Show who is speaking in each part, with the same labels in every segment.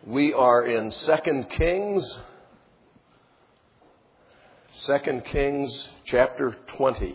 Speaker 1: We are in 2 Kings chapter 20.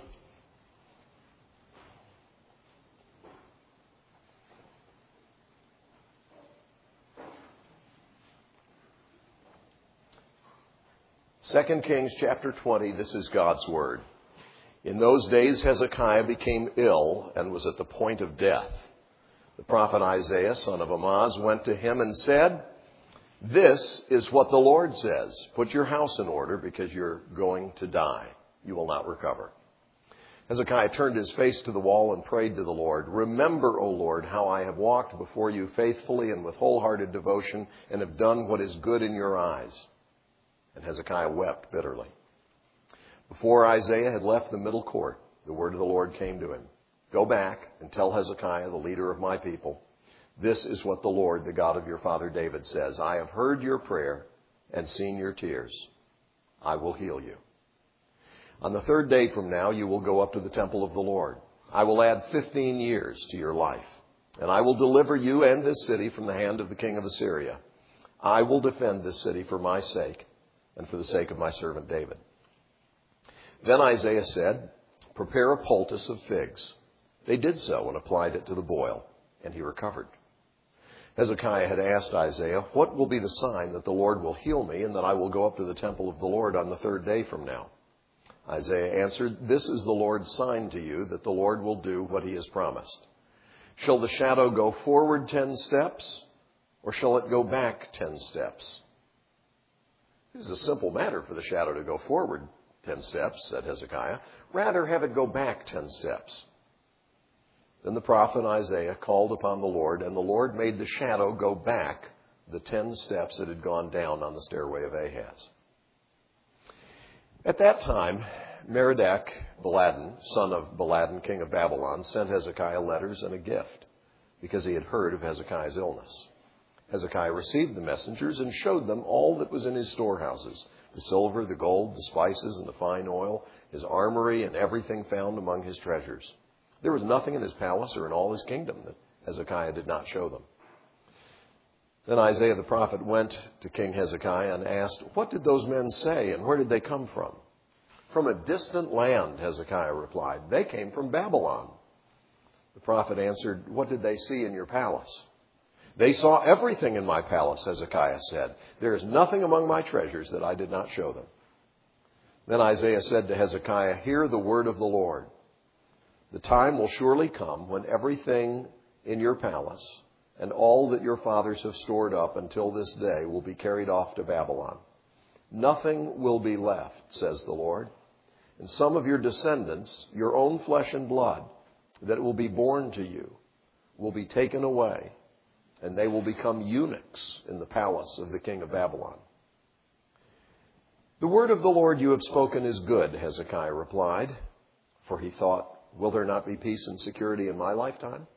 Speaker 1: Second Kings chapter 20, this is God's word. In those days Hezekiah became ill and was at the point of death. The prophet Isaiah, son of Amoz, went to him and said, "This is what the Lord says. Put your house in order because you're going to die. You will not recover." Hezekiah turned his face to the wall and prayed to the Lord. "Remember, O Lord, how I have walked before you faithfully and with wholehearted devotion and have done what is good in your eyes." And Hezekiah wept bitterly. Before Isaiah had left the middle court, the word of the Lord came to him. "Go back and tell Hezekiah, the leader of my people, this is what the Lord, the God of your father David, says. I have heard your prayer and seen your tears. I will heal you. On the third day from now, you will go up to the temple of the Lord. I will add 15 years to your life, and I will deliver you and this city from the hand of the king of Assyria. I will defend this city for my sake and for the sake of my servant David." Then Isaiah said, "Prepare a poultice of figs." They did so and applied it to the boil, and he recovered. Hezekiah had asked Isaiah, "What will be the sign that the Lord will heal me and that I will go up to the temple of the Lord on the third day from now?" Isaiah answered, "This is the Lord's sign to you that the Lord will do what he has promised. Shall the shadow go forward 10 steps, or shall it go back 10 steps?" "This is a simple matter for the shadow to go forward 10 steps, said Hezekiah. "Rather have it go back 10 steps. Then the prophet Isaiah called upon the Lord, and the Lord made the shadow go back the 10 steps it had gone down on the stairway of Ahaz. At that time, Merodach-Baladan, son of Baladan, king of Babylon, sent Hezekiah letters and a gift, because he had heard of Hezekiah's illness. Hezekiah received the messengers and showed them all that was in his storehouses, the silver, the gold, the spices, and the fine oil, his armory, and everything found among his treasures. There was nothing in his palace or in all his kingdom that Hezekiah did not show them. Then Isaiah the prophet went to King Hezekiah and asked, "What did those men say, and where did they come from?" "From a distant land," Hezekiah replied. "They came from Babylon." The prophet answered, "What did they see in your palace?" "They saw everything in my palace," Hezekiah said. "There is nothing among my treasures that I did not show them." Then Isaiah said to Hezekiah, "Hear the word of the Lord. The time will surely come when everything in your palace and all that your fathers have stored up until this day will be carried off to Babylon. Nothing will be left, says the Lord. And some of your descendants, your own flesh and blood, that will be born to you, will be taken away, and they will become eunuchs in the palace of the king of Babylon." "The word of the Lord you have spoken is good," Hezekiah replied, for he thought, "Will there not be peace and security in my lifetime?"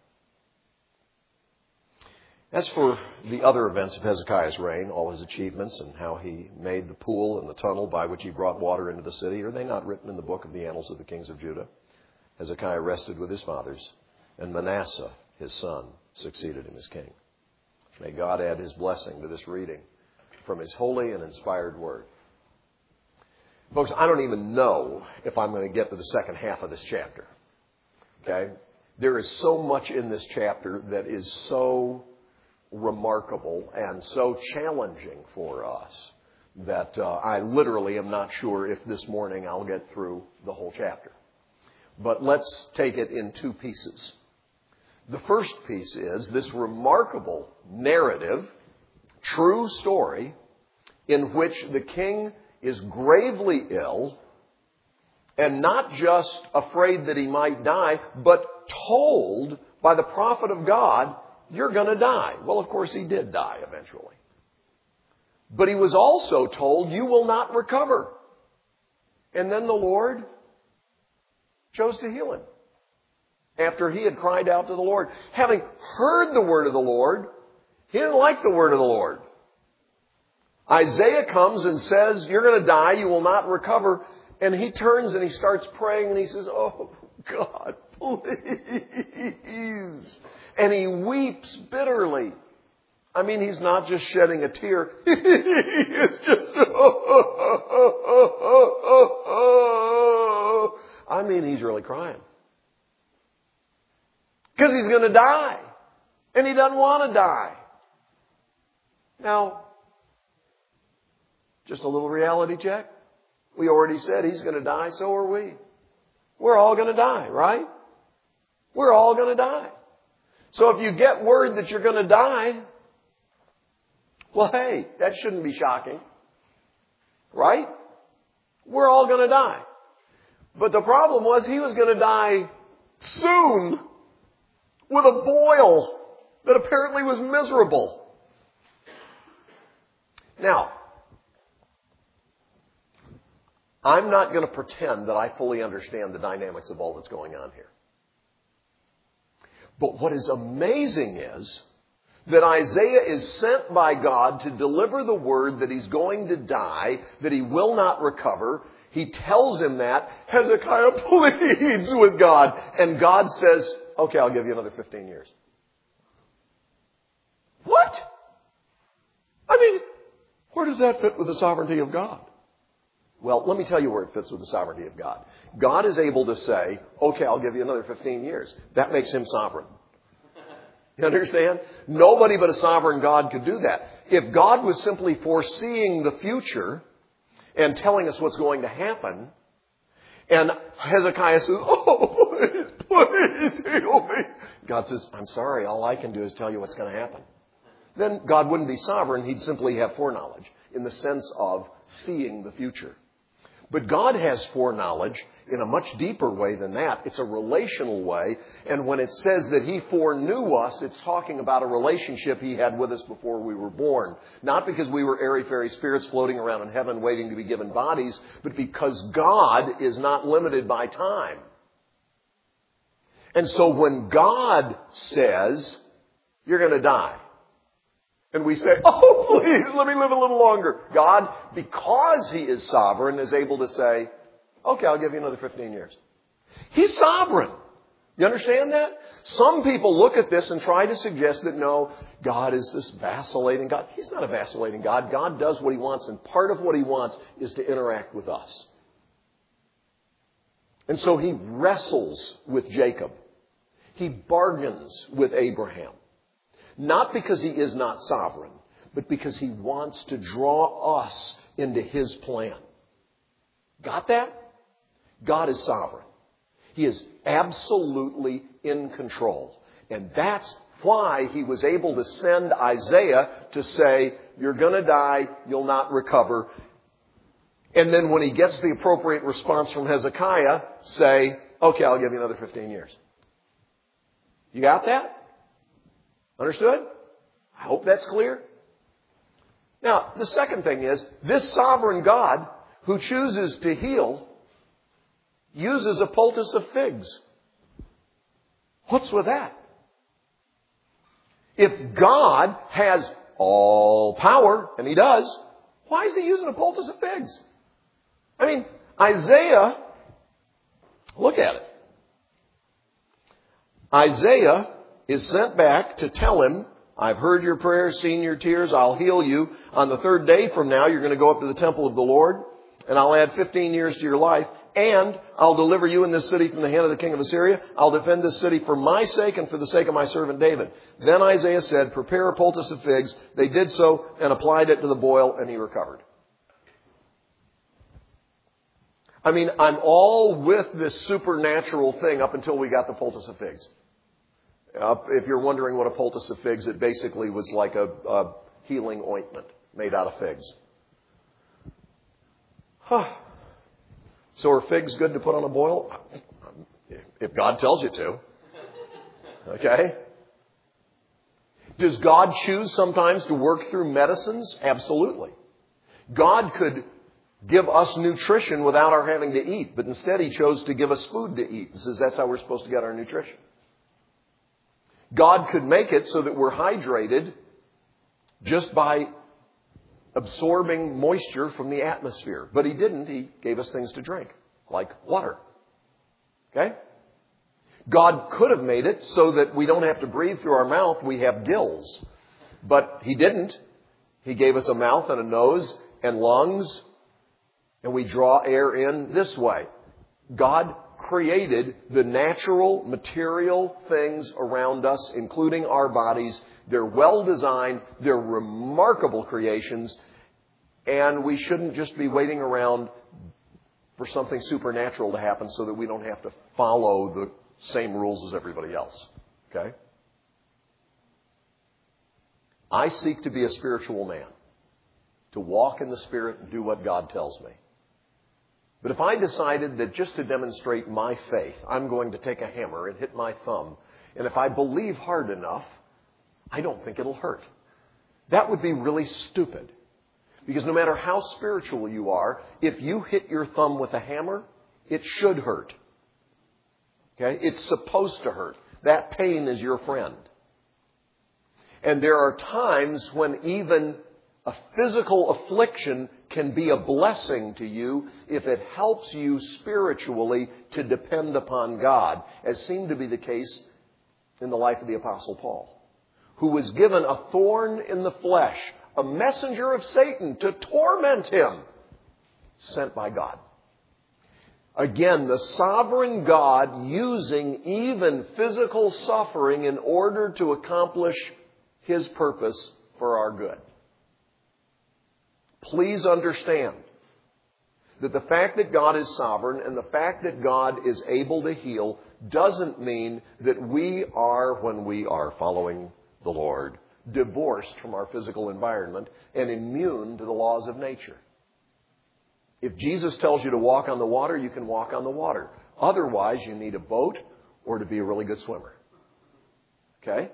Speaker 1: As for the other events of Hezekiah's reign, all his achievements and how he made the pool and the tunnel by which he brought water into the city, are they not written in the book of the annals of the kings of Judah? Hezekiah rested with his fathers, and Manasseh, his son, succeeded him as king. May God add his blessing to this reading from his holy and inspired word. Folks, I don't even know if I'm going to get to the second half of this chapter. Okay? There is so much in this chapter that is so remarkable and so challenging for us that I literally am not sure if this morning I'll get through the whole chapter. But let's take it in two pieces. The first piece is this remarkable narrative, true story, in which the king is gravely ill and not just afraid that he might die, but told by the prophet of God, "You're going to die." Well, of course, he did die eventually. But he was also told, "You will not recover." And then the Lord chose to heal him after he had cried out to the Lord. Having heard the word of the Lord, he didn't like the word of the Lord. Isaiah comes and says, "You're going to die, you will not recover." And he turns and he starts praying and he says, "Oh, God, please." And he weeps bitterly. I mean, he's not just shedding a tear. It's just, I mean, he's really crying. Because he's going to die. And he doesn't want to die. Now, just a little reality check. We already said he's going to die, so are we. We're all going to die, right? We're all going to die. So if you get word that you're going to die, well, hey, that shouldn't be shocking. Right? We're all going to die. But the problem was he was going to die soon with a boil that apparently was miserable. Now, I'm not going to pretend that I fully understand the dynamics of all that's going on here. But what is amazing is that Isaiah is sent by God to deliver the word that he's going to die, that he will not recover. He tells him that. Hezekiah pleads with God. And God says, okay, I'll give you another 15 years. What? I mean, where does that fit with the sovereignty of God? Well, let me tell you where it fits with the sovereignty of God. God is able to say, okay, I'll give you another 15 years. That makes him sovereign. You understand? Nobody but a sovereign God could do that. If God was simply foreseeing the future and telling us what's going to happen, and Hezekiah says, oh, please heal me. God says, I'm sorry, all I can do is tell you what's going to happen. Then God wouldn't be sovereign, he'd simply have foreknowledge in the sense of seeing the future. But God has foreknowledge in a much deeper way than that. It's a relational way. And when it says that he foreknew us, it's talking about a relationship he had with us before we were born. Not because we were airy-fairy spirits floating around in heaven waiting to be given bodies, but because God is not limited by time. And so when God says, you're going to die, and we say, oh, please, let me live a little longer. God, because he is sovereign, is able to say, okay, I'll give you another 15 years. He's sovereign. You understand that? Some people look at this and try to suggest that, no, God is this vacillating God. He's not a vacillating God. God does what he wants, and part of what he wants is to interact with us. And so he wrestles with Jacob. He bargains with Abraham. Not because he is not sovereign, but because he wants to draw us into his plan. Got that? God is sovereign. He is absolutely in control. And that's why he was able to send Isaiah to say, you're going to die, you'll not recover. And then when he gets the appropriate response from Hezekiah, say, okay, I'll give you another 15 years. You got that? Understood? I hope that's clear. Now, the second thing is, this sovereign God who chooses to heal uses a poultice of figs. What's with that? If God has all power, and he does, why is he using a poultice of figs? I mean, Isaiah, look at it. Isaiah is sent back to tell him, I've heard your prayers, seen your tears, I'll heal you. On the third day from now, you're going to go up to the temple of the Lord, and I'll add 15 years to your life, and I'll deliver you in this city from the hand of the king of Assyria. I'll defend this city for my sake and for the sake of my servant David. Then Isaiah said, prepare a poultice of figs. They did so and applied it to the boil, and he recovered. I mean, I'm all with this supernatural thing up until we got the poultice of figs. If you're wondering what a poultice of figs, it basically was like a healing ointment made out of figs. So are figs good to put on a boil? If God tells you to. Okay? Does God choose sometimes to work through medicines? Absolutely. God could give us nutrition without our having to eat, but instead he chose to give us food to eat. He says that's how we're supposed to get our nutrition. God could make it so that we're hydrated just by absorbing moisture from the atmosphere. But he didn't. He gave us things to drink, like water. Okay? God could have made it so that we don't have to breathe through our mouth. We have gills. But He didn't. He gave us a mouth and a nose and lungs, and we draw air in this way. God created the natural, material things around us, including our bodies. They're well designed. They're remarkable creations. And we shouldn't just be waiting around for something supernatural to happen so that we don't have to follow the same rules as everybody else. Okay? I seek to be a spiritual man, to walk in the Spirit and do what God tells me. But if I decided that just to demonstrate my faith, I'm going to take a hammer and hit my thumb, and if I believe hard enough, I don't think it'll hurt. That would be really stupid. Because no matter how spiritual you are, if you hit your thumb with a hammer, it should hurt. Okay? It's supposed to hurt. That pain is your friend. And there are times when even a physical affliction can be a blessing to you if it helps you spiritually to depend upon God, as seemed to be the case in the life of the Apostle Paul, who was given a thorn in the flesh, a messenger of Satan to torment him, sent by God. Again, the sovereign God using even physical suffering in order to accomplish His purpose for our good. Please understand that the fact that God is sovereign and the fact that God is able to heal doesn't mean that we are, when we are following the Lord, divorced from our physical environment and immune to the laws of nature. If Jesus tells you to walk on the water, you can walk on the water. Otherwise, you need a boat or to be a really good swimmer. Okay?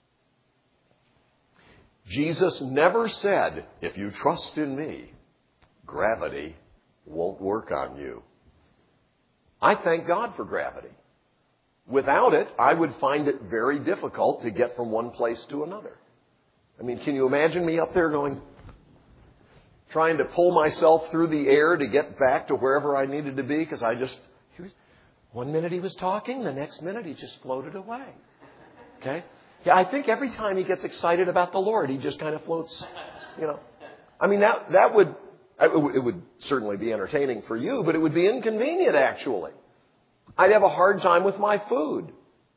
Speaker 1: Jesus never said, if you trust in me, gravity won't work on you. I thank God for gravity. Without it, I would find it very difficult to get from one place to another. I mean, can you imagine me up there trying to pull myself through the air to get back to wherever I needed to be? Because one minute he was talking, the next minute he just floated away. Okay? Yeah, I think every time he gets excited about the Lord, he just kind of floats, I mean, it would certainly be entertaining for you, but it would be inconvenient, actually. I'd have a hard time with my food.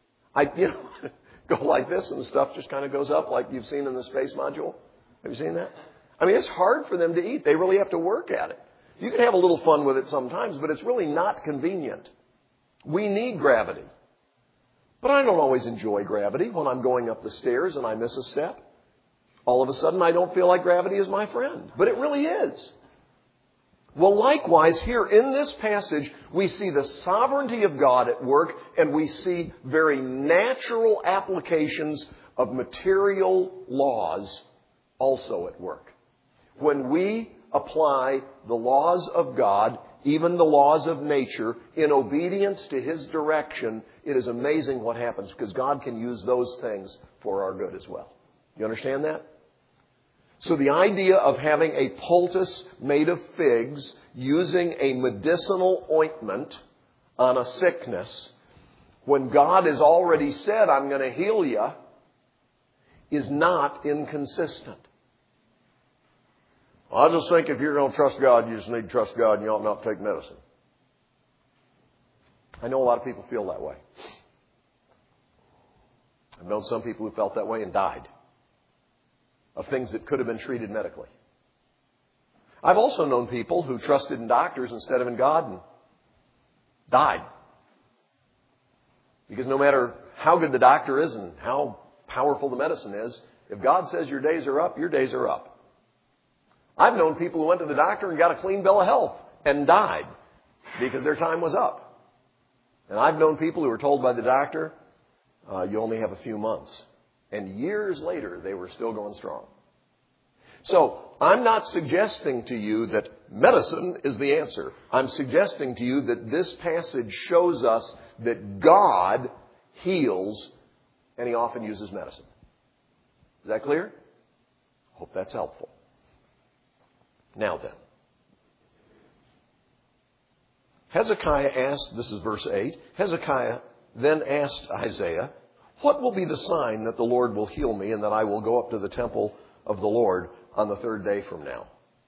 Speaker 1: Go like this and the stuff just kind of goes up like you've seen in the space module. Have you seen that? I mean, it's hard for them to eat. They really have to work at it. You can have a little fun with it sometimes, but it's really not convenient. We need gravity. But I don't always enjoy gravity. When I'm going up the stairs and I miss a step, all of a sudden I don't feel like gravity is my friend. But it really is. Well, likewise, here in this passage, we see the sovereignty of God at work, and we see very natural applications of material laws also at work. When we apply the laws of God, even the laws of nature, in obedience to His direction, it is amazing what happens, because God can use those things for our good as well. You understand that? So the idea of having a poultice made of figs, using a medicinal ointment on a sickness, when God has already said, I'm going to heal you, is not inconsistent. I just think if you're going to trust God, you just need to trust God and you ought not take medicine. I know a lot of people feel that way. I've known some people who felt that way and died of things that could have been treated medically. I've also known people who trusted in doctors instead of in God and died. Because no matter how good the doctor is and how powerful the medicine is, if God says your days are up, your days are up. I've known people who went to the doctor and got a clean bill of health and died because their time was up. And I've known people who were told by the doctor, you only have a few months. And years later, they were still going strong. So I'm not suggesting to you that medicine is the answer. I'm suggesting to you that this passage shows us that God heals, and He often uses medicine. Is that clear? Hope that's helpful. Now then, Hezekiah asked, this is verse 8, Hezekiah then asked Isaiah, What will be the sign that the Lord will heal me and that I will go up to the temple of the Lord on the third day from now?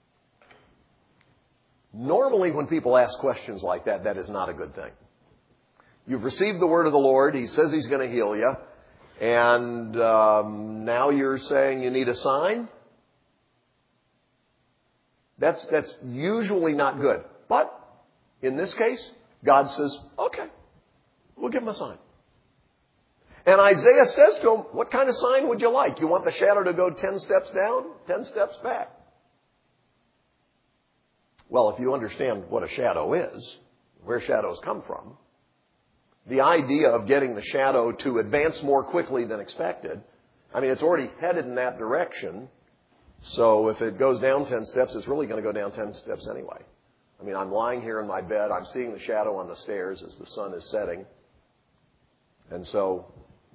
Speaker 1: Normally, when people ask questions like that, that is not a good thing. You've received the word of the Lord. He says He's going to heal you. And now you're saying you need a sign? That's usually not good. But in this case, God says, okay, we'll give him a sign. And Isaiah says to him, what kind of sign would you like? You want the shadow to go 10 steps down, 10 steps back? Well, if you understand what a shadow is, where shadows come from, the idea of getting the shadow to advance more quickly than expected, I mean, it's already headed in that direction. So if it goes down 10 steps, it's really going to go down 10 steps anyway. I mean, I'm lying here in my bed. I'm seeing the shadow on the stairs as the sun is setting. And so,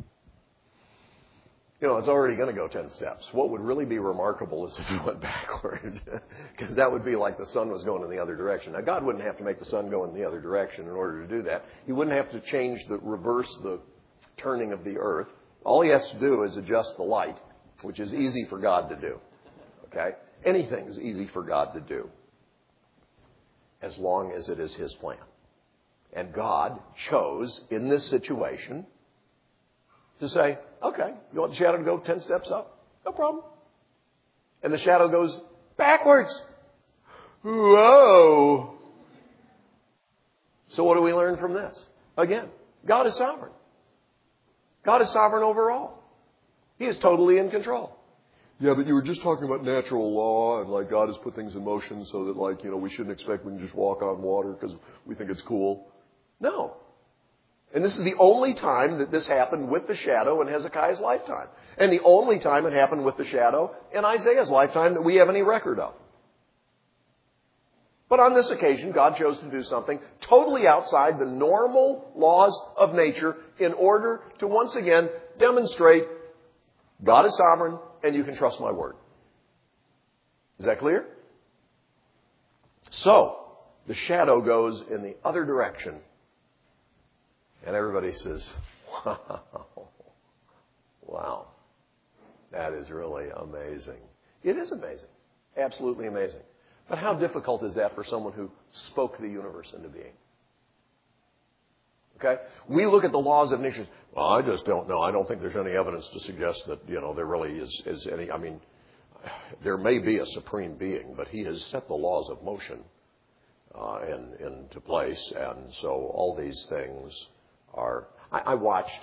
Speaker 1: it's already going to go 10 steps. What would really be remarkable is if you went backward, because that would be like the sun was going in the other direction. Now, God wouldn't have to make the sun go in the other direction in order to do that. He wouldn't have to reverse the turning of the earth. All he has to do is adjust the light, which is easy for God to do. Okay? Anything is easy for God to do, as long as it is His plan. And God chose, in this situation, to say, okay, you want the shadow to go 10 steps up? No problem. And the shadow goes backwards. Whoa. So what do we learn from this? Again, God is sovereign. God is sovereign over all. He is totally in control. Yeah, but you were just talking about natural law and like God has put things in motion so that we shouldn't expect we can just walk on water because we think it's cool. No. And this is the only time that this happened with the shadow in Hezekiah's lifetime. And the only time it happened with the shadow in Isaiah's lifetime that we have any record of. But on this occasion, God chose to do something totally outside the normal laws of nature in order to once again demonstrate God is sovereign and you can trust my word. Is that clear? So, the shadow goes in the other direction. And everybody says, wow, that is really amazing. It is amazing. Absolutely amazing. But how difficult is that for someone who spoke the universe into being? Okay? We look at the laws of nature. Well, I just don't know. I don't think there's any evidence to suggest that, there really is any. I mean, there may be a supreme being, but he has set the laws of motion into place. And so all these things are. I watched,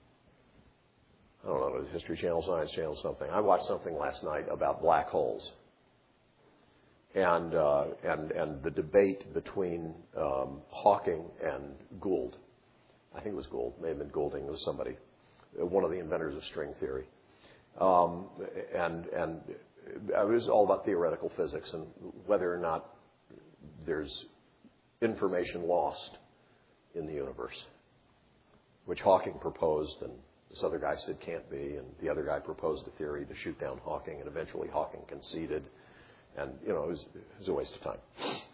Speaker 1: I don't know, History Channel, Science Channel, something. I watched something last night about black holes. And the debate between Hawking and Gould. I think it was Gould. May have been Goulding. It was somebody, one of the inventors of string theory. And it was all about theoretical physics and whether or not there's information lost in the universe, which Hawking proposed, and this other guy said can't be, and the other guy proposed a theory to shoot down Hawking, and eventually Hawking conceded. And, it was a waste of time.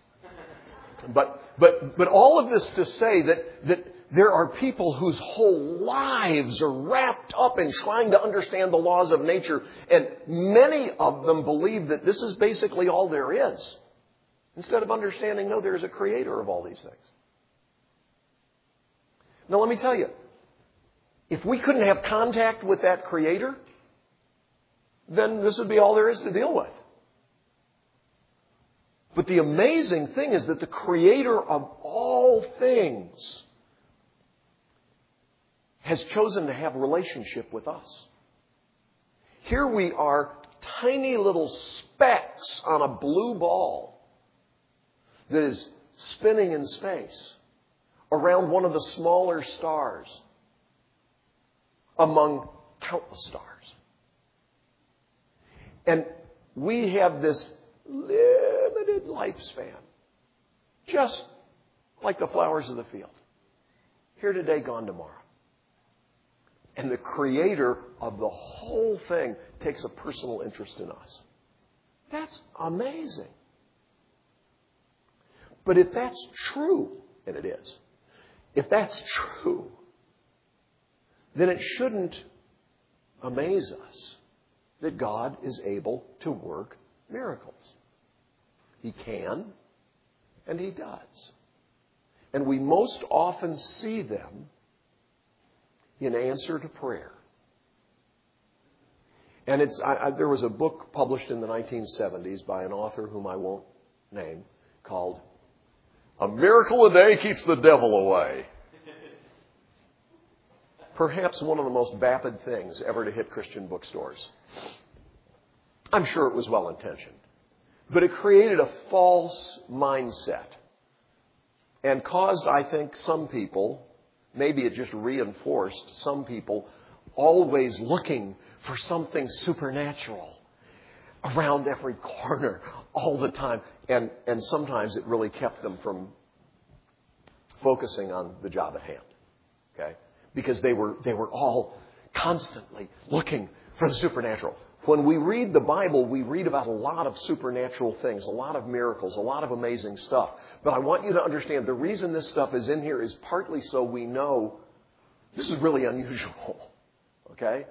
Speaker 1: But all of this to say that there are people whose whole lives are wrapped up in trying to understand the laws of nature, and many of them believe that this is basically all there is, instead of understanding, no, there's a creator of all these things. Now, let me tell you, if we couldn't have contact with that creator, then this would be all there is to deal with. But the amazing thing is that the creator of all things has chosen to have a relationship with us. Here we are, tiny little specks on a blue ball that is spinning in space around one of the smaller stars among countless stars. And we have this limited lifespan, just like the flowers of the field. Here today, gone tomorrow. And the creator of the whole thing takes a personal interest in us. That's amazing. But if that's true, and it is, if that's true, then it shouldn't amaze us that God is able to work miracles. He can, and He does. And we most often see them in answer to prayer. And there was a book published in the 1970s by an author whom I won't name called A Miracle a Day Keeps the Devil Away. Perhaps one of the most vapid things ever to hit Christian bookstores. I'm sure it was well-intentioned. But it created a false mindset and caused, I think, some people, maybe it just reinforced some people, always looking for something supernatural around every corner all the time. And sometimes it really kept them from focusing on the job at hand. Okay? Because they were all constantly looking for the supernatural. When we read the Bible, we read about a lot of supernatural things, a lot of miracles, a lot of amazing stuff. But I want you to understand the reason this stuff is in here is partly so we know this is really unusual. Okay?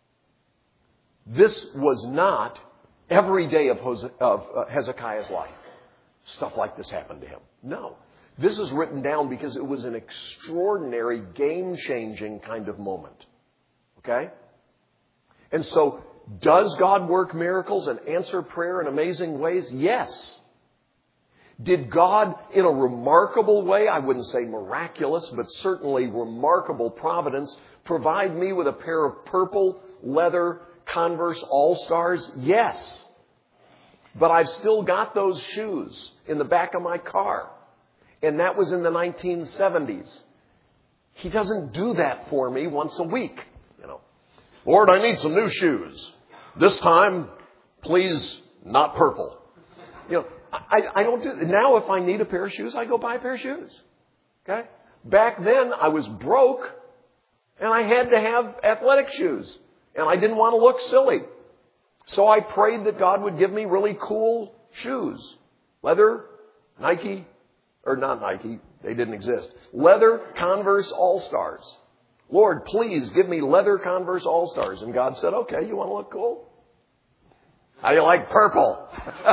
Speaker 1: This was not every day of Hezekiah's life. Stuff like this happened to him. No. This is written down because it was an extraordinary, game-changing kind of moment. Okay? And so, does God work miracles and answer prayer in amazing ways? Yes. Did God, in a remarkable way, I wouldn't say miraculous, but certainly remarkable providence, provide me with a pair of purple leather Converse All-Stars? Yes. But I've still got those shoes in the back of my car. And that was in the 1970s. He doesn't do that for me once a week. Lord, I need some new shoes. This time, please, not purple. I don't do now. If I need a pair of shoes, I go buy a pair of shoes. Okay. Back then, I was broke, and I had to have athletic shoes, and I didn't want to look silly, so I prayed that God would give me really cool shoes, leather, Nike, or not Nike. They didn't exist. Leather Converse All-Stars. Lord, please give me leather Converse All-Stars. And God said, okay, you want to look cool? How do you like purple?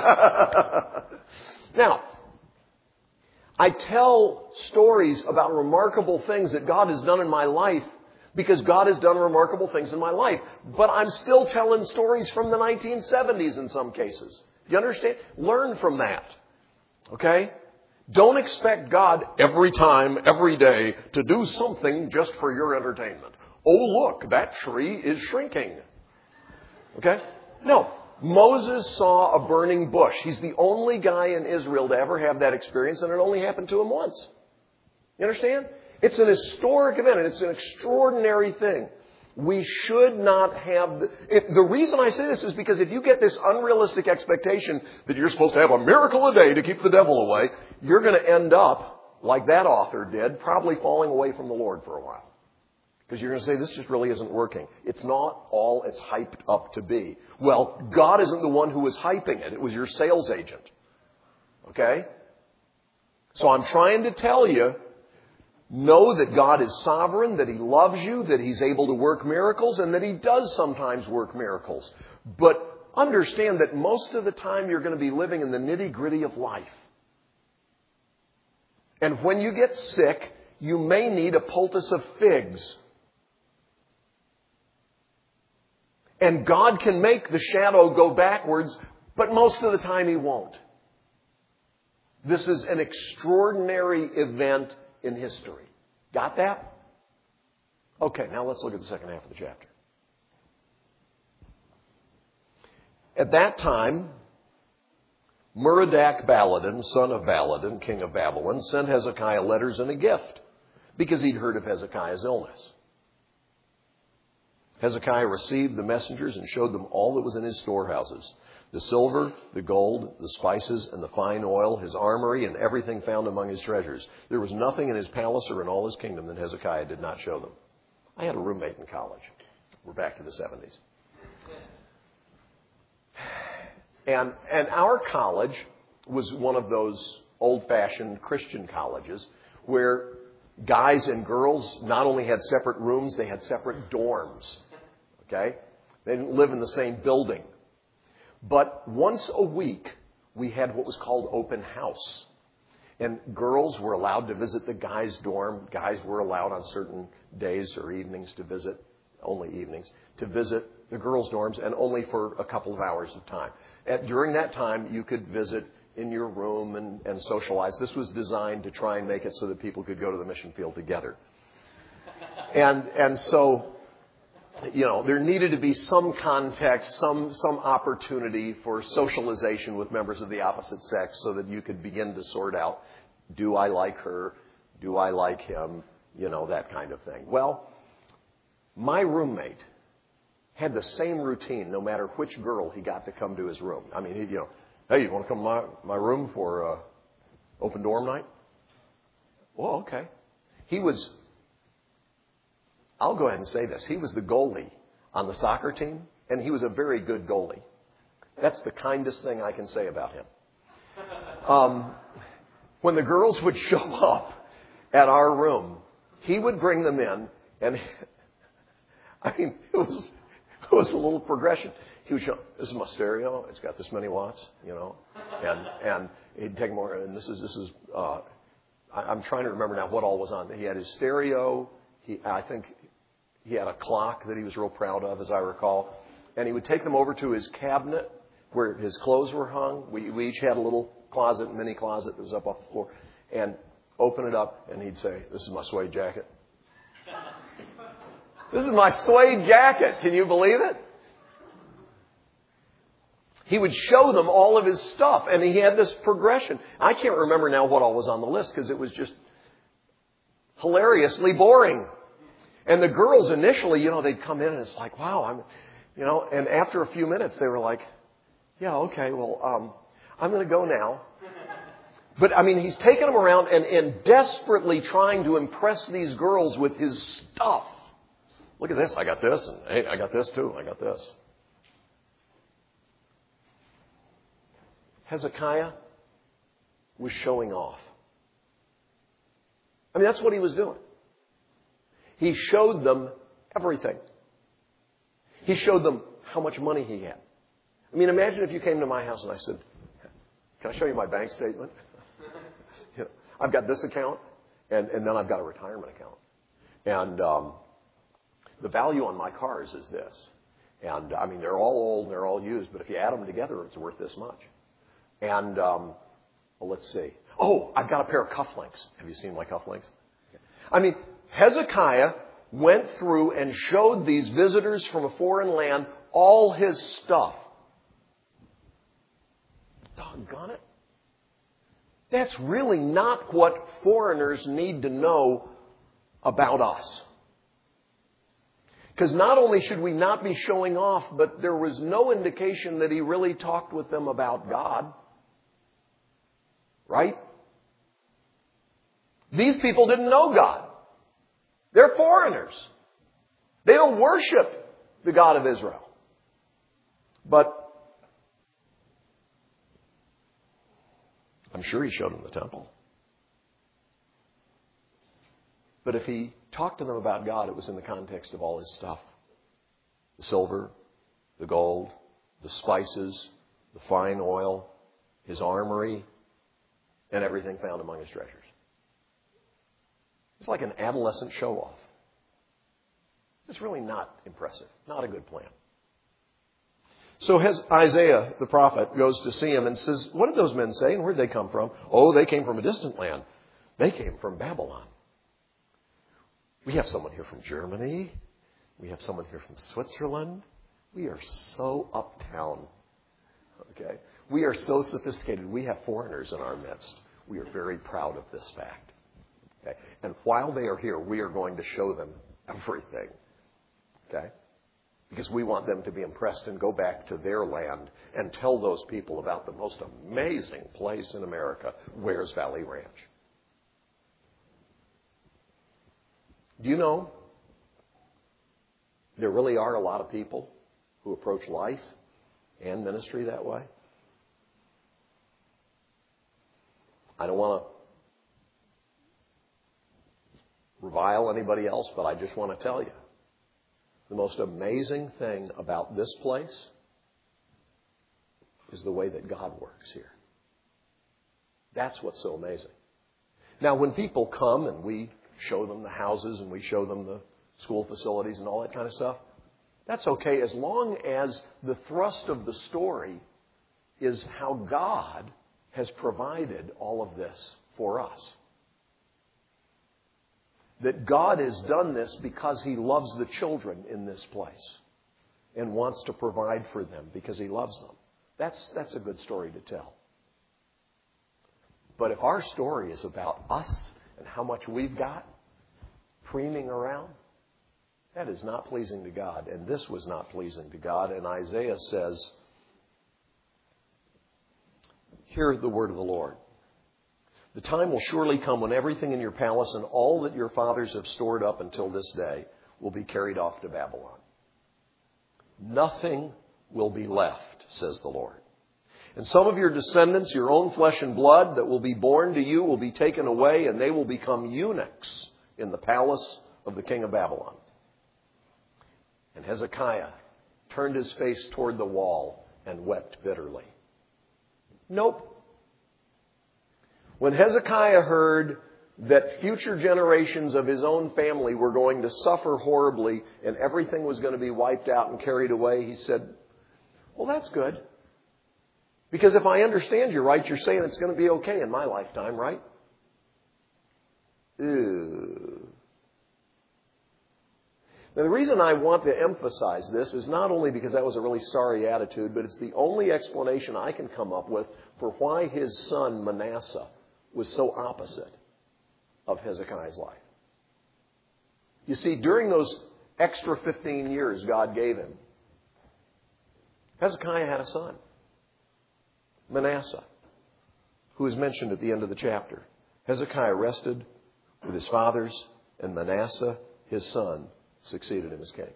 Speaker 1: Now, I tell stories about remarkable things that God has done in my life because God has done remarkable things in my life. But I'm still telling stories from the 1970s in some cases. Do you understand? Learn from that. Okay? Don't expect God every time, every day, to do something just for your entertainment. Oh, look, that tree is shrinking. Okay? No. Moses saw a burning bush. He's the only guy in Israel to ever have that experience, and it only happened to him once. You understand? It's an historic event, and it's an extraordinary thing. We should not have... The reason I say this is because if you get this unrealistic expectation that you're supposed to have a miracle a day to keep the devil away, you're going to end up, like that author did, probably falling away from the Lord for a while. Because you're going to say, this just really isn't working. It's not all it's hyped up to be. Well, God isn't the one who was hyping it. It was your sales agent. Okay? So I'm trying to tell you, know that God is sovereign, that He loves you, that He's able to work miracles, and that He does sometimes work miracles. But understand that most of the time you're going to be living in the nitty-gritty of life. And when you get sick, you may need a poultice of figs. And God can make the shadow go backwards, but most of the time He won't. This is an extraordinary event in history. Got that? Okay, now let's look at the second half of the chapter. At that time, Merodach Baladan, son of Baladan, king of Babylon, sent Hezekiah letters and a gift because he'd heard of Hezekiah's illness. Hezekiah received the messengers and showed them all that was in his storehouses, the silver, the gold, the spices, and the fine oil, his armory, and everything found among his treasures. There was nothing in his palace or in all his kingdom that Hezekiah did not show them. I had a roommate in college. We're back to the 70s. And our college was one of those old-fashioned Christian colleges where Guys and girls not only had separate rooms, they had separate dorms. Okay? They didn't live in the same building. But once a week, we had what was called open house. And girls were allowed to visit the guys' dorm. Guys were allowed on certain days or evenings to visit, only evenings, to visit the girls' dorms, and only for a couple of hours of time. During that time, you could visit in your room and socialize. This was designed to try and make it so that people could go to the mission field together. And so, there needed to be some context, some opportunity for socialization with members of the opposite sex so that you could begin to sort out, do I like her? Do I like him? That kind of thing. Well, my roommate had the same routine no matter which girl he got to come to his room. I mean, hey, you want to come to my room for open dorm night? Well, okay. I'll go ahead and say this. He was the goalie on the soccer team, and he was a very good goalie. That's the kindest thing I can say about him. When the girls would show up at our room, he would bring them in, and it was a little progression. He would show, this is my stereo. It's got this many watts, and he'd take more. And this is. I'm trying to remember now what all was on. He had his stereo. I think he had a clock that he was real proud of, as I recall. And he would take them over to his cabinet where his clothes were hung. We each had a little mini closet that was up off the floor, and open it up, and he'd say, "This is my suede jacket." This is my suede jacket. Can you believe it? He would show them all of his stuff, and he had this progression. I can't remember now what all was on the list because it was just hilariously boring. And the girls initially, they'd come in and it's like, wow, and after a few minutes they were like, yeah, okay, well, I'm going to go now. But he's taking them around and desperately trying to impress these girls with his stuff. Look at this, I got this, and hey, I got this too, I got this. Hezekiah was showing off. That's what he was doing. He showed them everything. He showed them how much money he had. Imagine if you came to my house and I said, can I show you my bank statement? I've got this account, and then I've got a retirement account. And the value on my cars is this. And, they're all old, they're all used, but if you add them together, it's worth this much. And, let's see. Oh, I've got a pair of cufflinks. Have you seen my cufflinks? Hezekiah went through and showed these visitors from a foreign land all his stuff. Doggone it. That's really not what foreigners need to know about us. Because not only should we not be showing off, but there was no indication that he really talked with them about God. Right? These people didn't know God. They're foreigners. They don't worship the God of Israel. But I'm sure he showed them the temple. But if he talked to them about God, it was in the context of all his stuff. The silver, the gold, the spices, the fine oil, his armory, and everything found among his treasures. It's like an adolescent show-off. It's really not impressive. Not a good plan. So Isaiah, the prophet, goes to see him and says, what did those men say and where did they come from? Oh, they came from a distant land. They came from Babylon. We have someone here from Germany. We have someone here from Switzerland. We are so uptown. Okay? We are so sophisticated. We have foreigners in our midst. We are very proud of this fact. Okay? And while they are here, we are going to show them everything. Okay? Because we want them to be impressed and go back to their land and tell those people about the most amazing place in America, Wares Valley Ranch. Do you know there really are a lot of people who approach life and ministry that way? I don't want revile anybody else, but I just want to tell you, the most amazing thing about this place is the way that God works here. That's what's so amazing. Now, when people come and we show them the houses and we show them the school facilities and all that kind of stuff, that's okay as long as the thrust of the story is how God has provided all of this for us. That God has done this because He loves the children in this place and wants to provide for them because He loves them. That's a good story to tell. But if our story is about us and how much we've got, preening around, that is not pleasing to God. And this was not pleasing to God. And Isaiah says, hear the word of the Lord. The time will surely come when everything in your palace and all that your fathers have stored up until this day will be carried off to Babylon. Nothing will be left, says the Lord. And some of your descendants, your own flesh and blood that will be born to you, will be taken away, and they will become eunuchs in the palace of the king of Babylon. And Hezekiah turned his face toward the wall and wept bitterly. Nope. When Hezekiah heard that future generations of his own family were going to suffer horribly and everything was going to be wiped out and carried away, he said, well, that's good. Because if I understand you right, you're saying it's going to be okay in my lifetime, right? Ew. Now, the reason I want to emphasize this is not only because that was a really sorry attitude, but it's the only explanation I can come up with for why his son Manasseh was so opposite of Hezekiah's life. You see, during those extra 15 years God gave him, Hezekiah had a son, Manasseh, who is mentioned at the end of the chapter. Hezekiah rested with his fathers, and Manasseh, his son, succeeded him as king.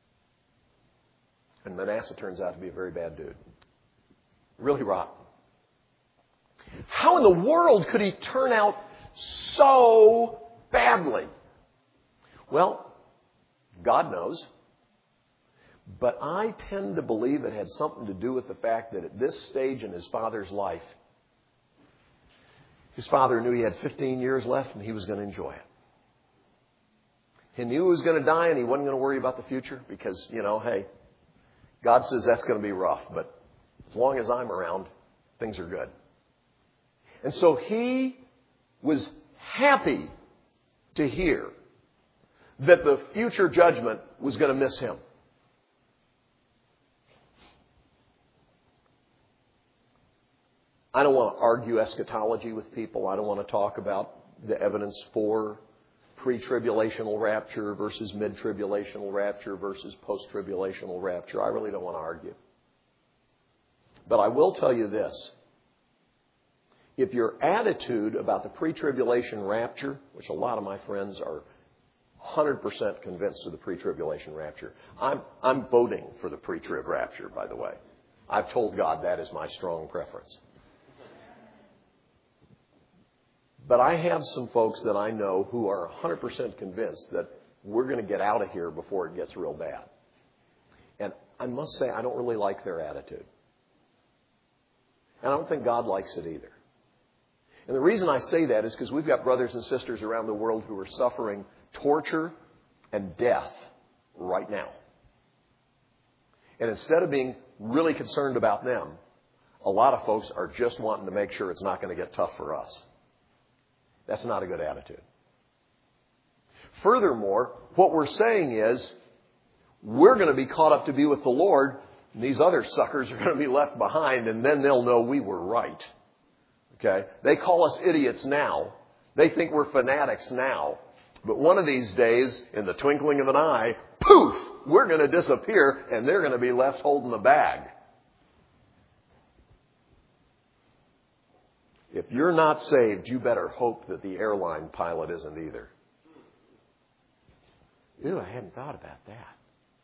Speaker 1: And Manasseh turns out to be a very bad dude. Really rotten. How in the world could he turn out so badly? Well, God knows. But I tend to believe it had something to do with the fact that at this stage in his father's life, his father knew he had 15 years left and he was going to enjoy it. He knew he was going to die and he wasn't going to worry about the future because, hey, God says that's going to be rough, but as long as I'm around, things are good. And so he was happy to hear that the future judgment was going to miss him. I don't want to argue eschatology with people. I don't want to talk about the evidence for pre-tribulational rapture versus mid-tribulational rapture versus post-tribulational rapture. I really don't want to argue. But I will tell you this. If your attitude about the pre-tribulation rapture, which a lot of my friends are 100% convinced of the pre-tribulation rapture. I'm voting for the pre-trib rapture, by the way. I've told God that is my strong preference. But I have some folks that I know who are 100% convinced that we're going to get out of here before it gets real bad. And I must say, I don't really like their attitude. And I don't think God likes it either. And the reason I say that is because we've got brothers and sisters around the world who are suffering torture and death right now. And instead of being really concerned about them, a lot of folks are just wanting to make sure it's not going to get tough for us. That's not a good attitude. Furthermore, what we're saying is we're going to be caught up to be with the Lord, and these other suckers are going to be left behind, and then they'll know we were right. Okay? They call us idiots now. They think we're fanatics now. But one of these days, in the twinkling of an eye, poof, we're going to disappear, and they're going to be left holding the bag. If you're not saved, you better hope that the airline pilot isn't either. Ew, I hadn't thought about that.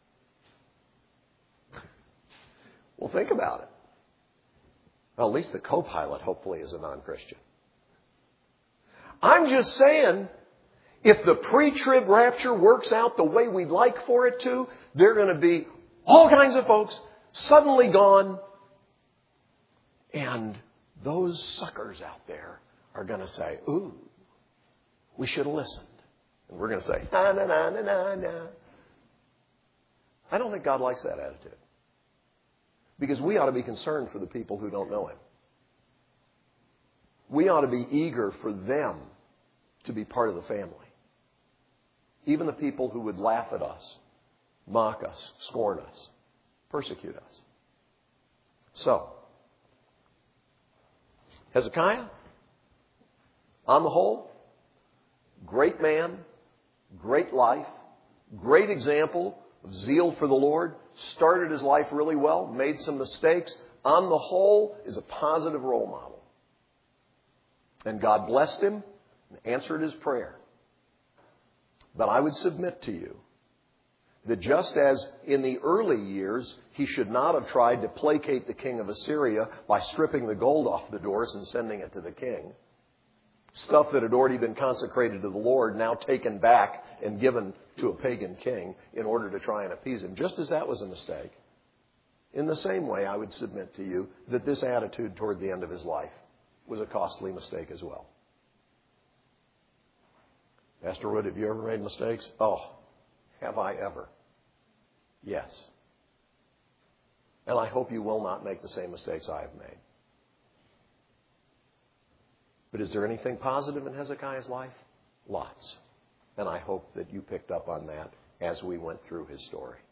Speaker 1: Well, think about it. Well, at least the co-pilot hopefully is a non-Christian. I'm just saying, If the pre-trib rapture works out the way we'd like for it to, there are going to be all kinds of folks suddenly gone. And those suckers out there are going to say, ooh, we should have listened. And we're going to say, na, na, na, na, na, na. I don't think God likes that attitude. Because we ought to be concerned for the people who don't know Him. We ought to be eager for them to be part of the family. Even the people who would laugh at us, mock us, scorn us, persecute us. So, Hezekiah, on the whole, great man, great life, great example of zeal for the Lord, started his life really well, made some mistakes. On the whole, is a positive role model. And God blessed him and answered his prayer. But I would submit to you that just as in the early years, he should not have tried to placate the king of Assyria by stripping the gold off the doors and sending it to the king, stuff that had already been consecrated to the Lord, now taken back and given to a pagan king in order to try and appease him. Just as that was a mistake, in the same way, I would submit to you that this attitude toward the end of his life was a costly mistake as well. Pastor Wood, have you ever made mistakes? Oh, have I ever? Yes. And I hope you will not make the same mistakes I have made. But is there anything positive in Hezekiah's life? Lots. And I hope that you picked up on that as we went through his story.